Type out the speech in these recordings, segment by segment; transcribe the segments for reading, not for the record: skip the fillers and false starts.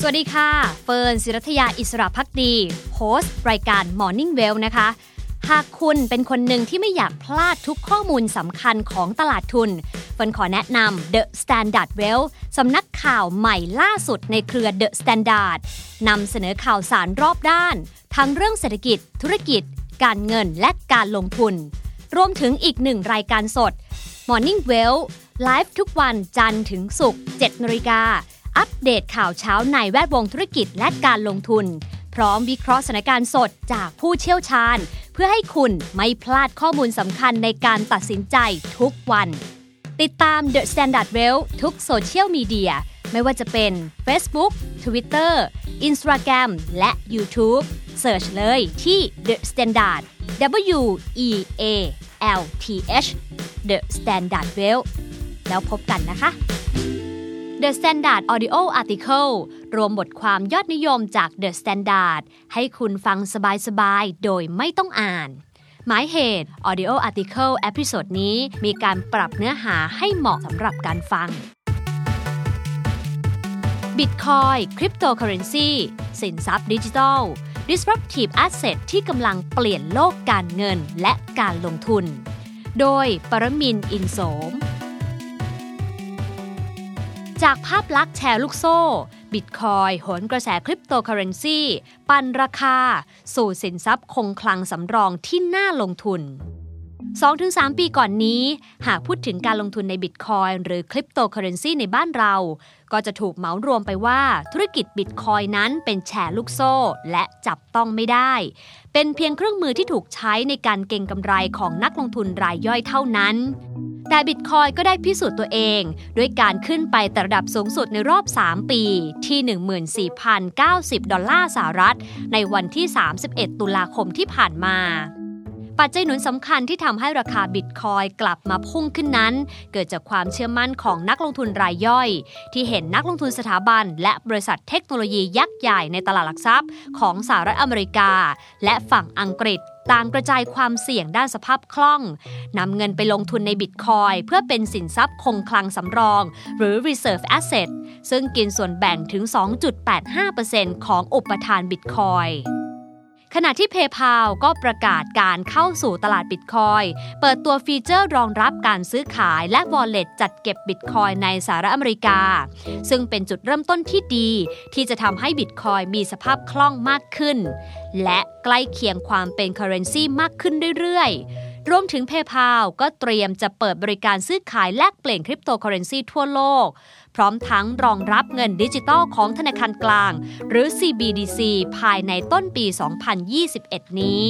สวัสดีค่ะเฟิร์นศิรัทยาอิสระภักดีโฮสต์รายการ Morning Well นะคะหากคุณเป็นคนหนึ่งที่ไม่อยากพลาดทุกข้อมูลสำคัญของตลาดทุนเฟิร์นขอแนะนำ The Standard Well สำนักข่าวใหม่ล่าสุดในเครือ The Standard นำเสนอข่าวสารรอบด้านทั้งเรื่องเศรษฐกิจธุรกิจการเงินและการลงทุนรวมถึงอีกหนึ่งรายการสด Morning Well ไลฟ์ทุกวันจันทร์ถึงศุกร์ 7:00 น.อัปเดตข่าวเช้าในแวดวงธุรกิจและการลงทุนพร้อมวิเคราะห์สถานการณ์สดจากผู้เชี่ยวชาญเพื่อให้คุณไม่พลาดข้อมูลสำคัญในการตัดสินใจทุกวันติดตาม The Standard Well ทุกโซเชียลมีเดียไม่ว่าจะเป็น Facebook Twitter Instagram และ YouTube เสิร์ชเลยที่ The Standard WEALTH The Standard Well แล้วพบกันนะคะThe Standard Audio Article รวมบทความยอดนิยมจาก The Standard ให้คุณฟังสบายๆโดยไม่ต้องอ่านหมายเหตุ Audio Article เอพิโซดนี้มีการปรับเนื้อหาให้เหมาะสำหรับการฟัง Bitcoin Cryptocurrency สินทรัพย์ดิจิทัล Disruptive Asset ที่กำลังเปลี่ยนโลกการเงินและการลงทุนโดยปรมินทร์ อินโสมจากภาพลักษณ์แชร์ลูกโซ่ Bitcoin โหนกระแสคริปโตเคอเรนซีปั่นราคาสู่สินทรัพย์คงคลังสำรองที่น่าลงทุน 2-3 ปีก่อนนี้หากพูดถึงการลงทุนใน Bitcoin หรือคริปโตเคอเรนซีในบ้านเราก็จะถูกเหมารวมไปว่าธุรกิจ Bitcoin นั้นเป็นแชร์ลูกโซ่และจับต้องไม่ได้เป็นเพียงเครื่องมือที่ถูกใช้ในการเก็งกำไรของนักลงทุนรายย่อยเท่านั้นแต่ Bitcoin ก็ได้พิสูจน์ตัวเองด้วยการขึ้นไปแต่ระดับสูงสุดในรอบ 3 ปีที่ 14,090 ดอลลาร์สหรัฐในวันที่ 31 ตุลาคมที่ผ่านมาปัจจัยหนุนสำคัญที่ทำให้ราคา Bitcoin กลับมาพุ่งขึ้นนั้นเกิดจากความเชื่อมั่นของนักลงทุนรายย่อยที่เห็นนักลงทุนสถาบันและบริษัทเทคโนโลยียักษ์ใหญ่ในตลาดหลักทรัพย์ของสหรัฐอเมริกาและฝั่งอังกฤษต่างกระจายความเสี่ยงด้านสภาพคล่องนำเงินไปลงทุนใน Bitcoin เพื่อเป็นสินทรัพย์คงคลังสำรองหรือ Reserve Asset ซึ่งกินส่วนแบ่งถึง 2.85% ของอุปทาน Bitcoinขณะที่ PayPal ก็ประกาศการเข้าสู่ตลาด Bitcoin เปิดตัวฟีเจอร์รองรับการซื้อขายและ Wallet จัดเก็บ Bitcoin ในสหรัฐอเมริกาซึ่งเป็นจุดเริ่มต้นที่ดีที่จะทำให้ Bitcoin มีสภาพคล่องมากขึ้นและใกล้เคียงความเป็น currency มากขึ้นเรื่อยๆรวมถึง PayPal ก็เตรียมจะเปิดบริการซื้อขายแลกเปลี่ยนคริปโตเคอเรนซีทั่วโลกพร้อมทั้งรองรับเงินดิจิทัลของธนาคารกลางหรือ CBDC ภายในต้นปี 2021 นี้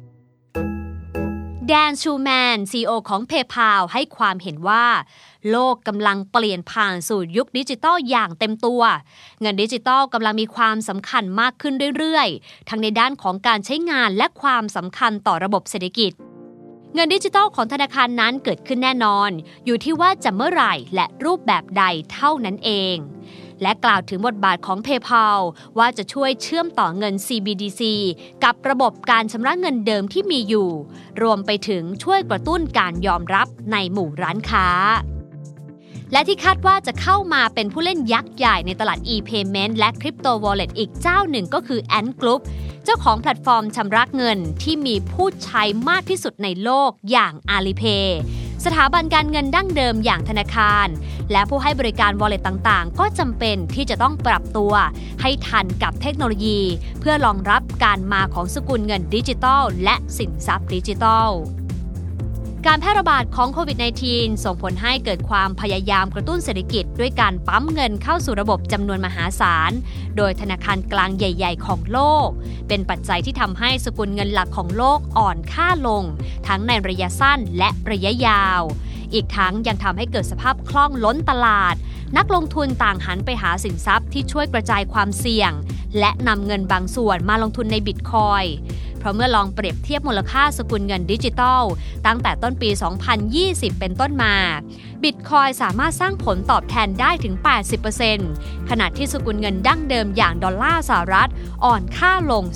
แดน ชูแมน CEO ของ PayPal ให้ความเห็นว่าโลกกำลังเปลี่ยนผ่านสู่ยุคดิจิทัลอย่างเต็มตัวเงินดิจิทัลกำลังมีความสำคัญมากขึ้นเรื่อยๆทั้งในด้านของการใช้งานและความสำคัญต่อระบบเศรษฐกิจเงินดิจิทัลของธนาคารนั้นเกิดขึ้นแน่นอนอยู่ที่ว่าจะเมื่อไหร่และรูปแบบใดเท่านั้นเองและกล่าวถึงบทบาทของ PayPal ว่าจะช่วยเชื่อมต่อเงิน CBDC กับระบบการชำระเงินเดิมที่มีอยู่รวมไปถึงช่วยกระตุ้นการยอมรับในหมู่ร้านค้าและที่คาดว่าจะเข้ามาเป็นผู้เล่นยักษ์ใหญ่ในตลาด e-payment และ Crypto Wallet อีกเจ้าหนึ่งก็คือ Ant Group เจ้าของแพลตฟอร์มชำระเงินที่มีผู้ใช้มากที่สุดในโลกอย่าง Alipay สถาบันการเงินดั้งเดิมอย่างธนาคารและผู้ให้บริการ Wallet ต่างๆก็จำเป็นที่จะต้องปรับตัวให้ทันกับเทคโนโลยีเพื่อรองรับการมาของสกุลเงินดิจิทัลและสินทรัพย์ดิจิทัลการแพร่ระบาดของโควิด -19 ส่งผลให้เกิดความพยายามกระตุ้นเศรษฐกิจด้วยการปั๊มเงินเข้าสู่ระบบจำนวนมหาศาลโดยธนาคารกลางใหญ่ๆของโลกเป็นปัจจัยที่ทำให้สกุลเงินหลักของโลกอ่อนค่าลงทั้งในระยะสั้นและระยะยาวอีกทั้งยังทำให้เกิดสภาพคล่องล้นตลาดนักลงทุนต่างหันไปหาสินทรัพย์ที่ช่วยกระจายความเสี่ยงและนำเงินบางส่วนมาลงทุนใน Bitcoinเพราะเมื่อลองเปรียบเทียบมูลค่าสกุลเงินดิจิทัลตั้งแต่ต้นปี 2020 เป็นต้นมา Bitcoin สามารถสร้างผลตอบแทนได้ถึง 80% ขณะที่สกุลเงินดั้งเดิมอย่างดอลลาร์สหรัฐอ่อนค่าลง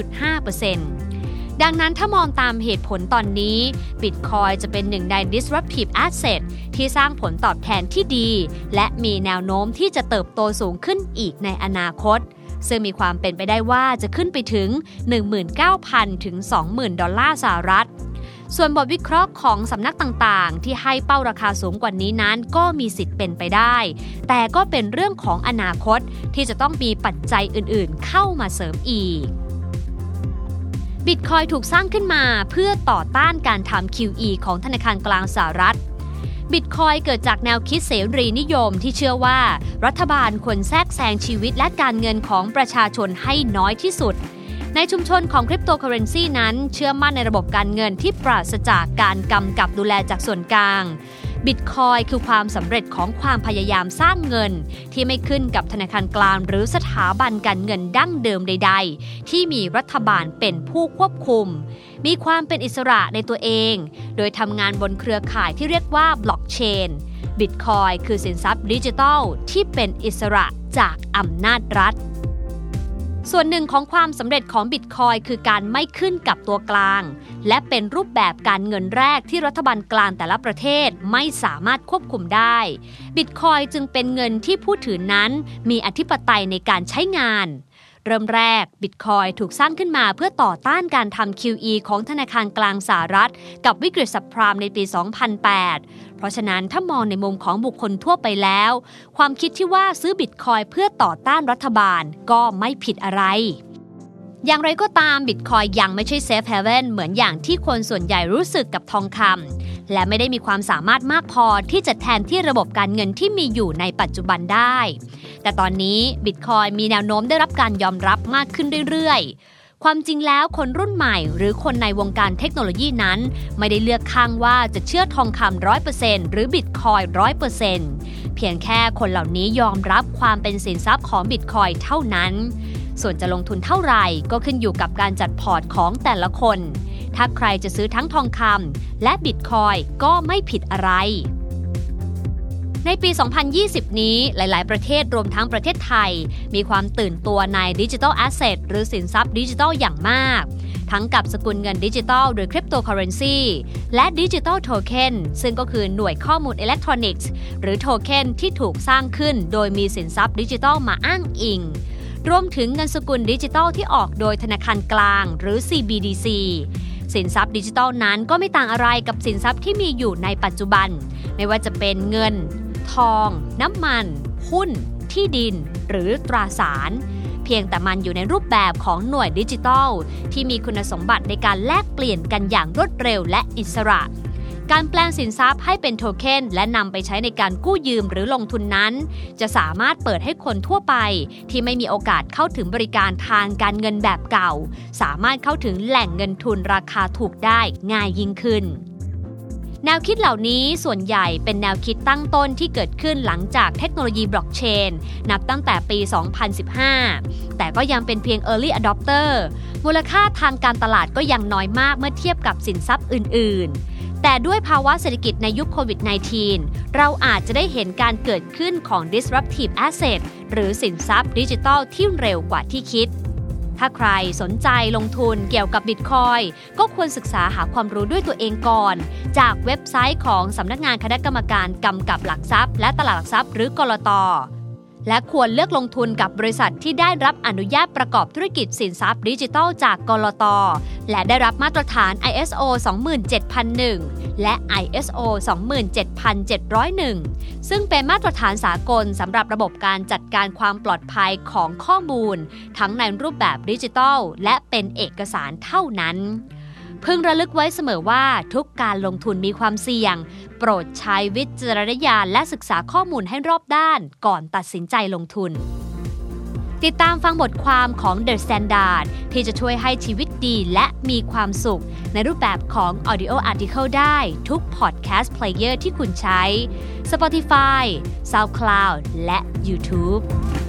3.5% ดังนั้นถ้ามองตามเหตุผลตอนนี้ Bitcoin จะเป็นหนึ่งใน disruptive asset ที่สร้างผลตอบแทนที่ดีและมีแนวโน้มที่จะเติบโตสูงขึ้นอีกในอนาคตซึ่งมีความเป็นไปได้ว่าจะขึ้นไปถึง 19,000 ถึง 20,000 ดอลลาร์สหรัฐส่วนบทวิเคราะห์ของสำนักต่างๆที่ให้เป้าราคาสูงกว่านี้นั้นก็มีสิทธิ์เป็นไปได้แต่ก็เป็นเรื่องของอนาคตที่จะต้องมีปัจจัยอื่นๆเข้ามาเสริมอีกบิตคอยน์ถูกสร้างขึ้นมาเพื่อต่อต้านการทำ QE ของธนาคารกลางสหรัฐบิตคอยน์เกิดจากแนวคิดเสรีนิยมที่เชื่อว่ารัฐบาลควรแทรกแซงชีวิตและการเงินของประชาชนให้น้อยที่สุดในชุมชนของคริปโตเคอเรนซีนั้นเชื่อมั่นในระบบการเงินที่ปราศจากการกำกับดูแลจากส่วนกลางบิตคอยน์คือความสำเร็จของความพยายามสร้างเงินที่ไม่ขึ้นกับธนาคารกลางหรือสถาบันการเงินดั้งเดิมใดๆที่มีรัฐบาลเป็นผู้ควบคุมมีความเป็นอิสระในตัวเองโดยทำงานบนเครือข่ายที่เรียกว่าบล็อกเชนบิตคอยน์คือสินทรัพย์ดิจิทัลที่เป็นอิสระจากอำนาจรัฐส่วนหนึ่งของความสำเร็จของบิตคอยน์คือการไม่ขึ้นกับตัวกลางและเป็นรูปแบบการเงินแรกที่รัฐบาลกลางแต่ละประเทศไม่สามารถควบคุมได้บิตคอยน์จึงเป็นเงินที่ผู้ถือนั้นมีอธิปไตยในการใช้งานเริ่มแรกบิตคอยน์ถูกสร้างขึ้นมาเพื่อต่อต้านการทำ QE ของธนาคารกลางสหรัฐกับวิกฤตซับไพรม์ในปี 2008 เพราะฉะนั้นถ้ามองในมุมของบุคคลทั่วไปแล้วความคิดที่ว่าซื้อบิตคอยน์เพื่อต่อต้านรัฐบาลก็ไม่ผิดอะไรอย่างไรก็ตามบิตคอยน์ยังไม่ใช่เซฟเฮเว่นเหมือนอย่างที่คนส่วนใหญ่รู้สึกกับทองคำและไม่ได้มีความสามารถมากพอที่จะแทนที่ระบบการเงินที่มีอยู่ในปัจจุบันได้แต่ตอนนี้บิตคอยน์มีแนวโน้มได้รับการยอมรับมากขึ้นเรื่อยๆความจริงแล้วคนรุ่นใหม่หรือคนในวงการเทคโนโลยีนั้นไม่ได้เลือกข้างว่าจะเชื่อทองคำ 100% หรือบิตคอยน์ 100% เพียงแค่คนเหล่านี้ยอมรับความเป็นสินทรัพย์ของบิตคอยน์เท่านั้นส่วนจะลงทุนเท่าไหร่ก็ขึ้นอยู่กับการจัดพอร์ตของแต่ละคนถ้าใครจะซื้อทั้งทองคำและบิตคอยน์ก็ไม่ผิดอะไรในปี 2020 นี้หลายๆประเทศรวมทั้งประเทศไทยมีความตื่นตัวในดิจิทัลแอสเซทหรือสินทรัพย์ดิจิทัลอย่างมากทั้งกับสกุลเงินดิจิทัลหรือคริปโตเคอเรนซีและดิจิทัลโทเค็นซึ่งก็คือหน่วยข้อมูลอิเล็กทรอนิกส์หรือโทเค็นที่ถูกสร้างขึ้นโดยมีสินทรัพย์ดิจิทัลมาอ้างอิงรวมถึงเงินสกุลดิจิทัลที่ออกโดยธนาคารกลางหรือ CBDC สินทรัพย์ดิจิทัลนั้นก็ไม่ต่างอะไรกับสินทรัพย์ที่มีอยู่ในปัจจุบันไม่ว่าจะเป็นเงินทองน้ำมันหุ้นที่ดินหรือตราสารเพียงแต่มันอยู่ในรูปแบบของหน่วยดิจิทัลที่มีคุณสมบัติในการแลกเปลี่ยนกันอย่างรวดเร็วและอิสระการแปลงสินทรัพย์ให้เป็นโทเค็นและนำไปใช้ในการกู้ยืมหรือลงทุนนั้นจะสามารถเปิดให้คนทั่วไปที่ไม่มีโอกาสเข้าถึงบริการทางการเงินแบบเก่าสามารถเข้าถึงแหล่งเงินทุนราคาถูกได้ง่ายยิ่งขึ้นแนวคิดเหล่านี้ส่วนใหญ่เป็นแนวคิดตั้งต้นที่เกิดขึ้นหลังจากเทคโนโลยีบล็อกเชนนับตั้งแต่ปี 2015 แต่ก็ยังเป็นเพียง Early Adopter มูลค่าทางการตลาดก็ยังน้อยมากเมื่อเทียบกับสินทรัพย์อื่นๆแต่ด้วยภาวะเศรษฐกิจในยุคโควิด -19 เราอาจจะได้เห็นการเกิดขึ้นของ Disruptive Asset หรือสินทรัพย์ดิจิทัลที่เร็วกว่าที่คิดถ้าใครสนใจลงทุนเกี่ยวกับบิตคอยน์ก็ควรศึกษาหาความรู้ด้วยตัวเองก่อนจากเว็บไซต์ของสำนักงานคณะกรรมการกำกับหลักทรัพย์และตลาดหลักทรัพย์หรือกลต.และควรเลือกลงทุนกับบริษัทที่ได้รับอนุญาตประกอบธุรกิจสินทรัพย์ดิจิทัลจากกลต.และได้รับมาตรฐาน ISO 27001 และ ISO 27701 ซึ่งเป็นมาตรฐานสากลสำหรับระบบการจัดการความปลอดภัยของข้อมูลทั้งในรูปแบบดิจิทัลและเป็นเอกสารเท่านั้นพึงระลึกไว้เสมอว่าทุกการลงทุนมีความเสี่ยงโปรดใช้วิจารณญาณและศึกษาข้อมูลให้รอบด้านก่อนตัดสินใจลงทุนติดตามฟังบทความของ The Standard ที่จะช่วยให้ชีวิตดีและมีความสุขในรูปแบบของ Audio Article ได้ทุก Podcast Player ที่คุณใช้ Spotify, SoundCloud และ YouTube